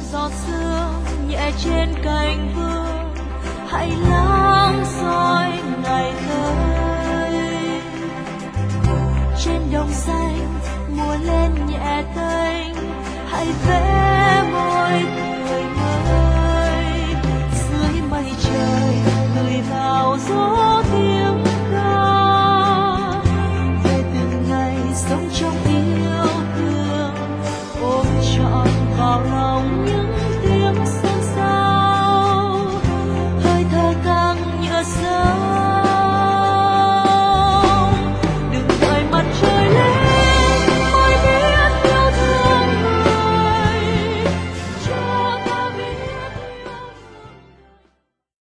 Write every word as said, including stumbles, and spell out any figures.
giọt sương nhẹ trên cành vương, hãy lắng soi ngày tới. Trên đồng xanh mùa lên nhẹ tênh, hãy vẽ môi cười mới. Dưới mây trời người vào gió tiếng ca, về từng ngày sống trong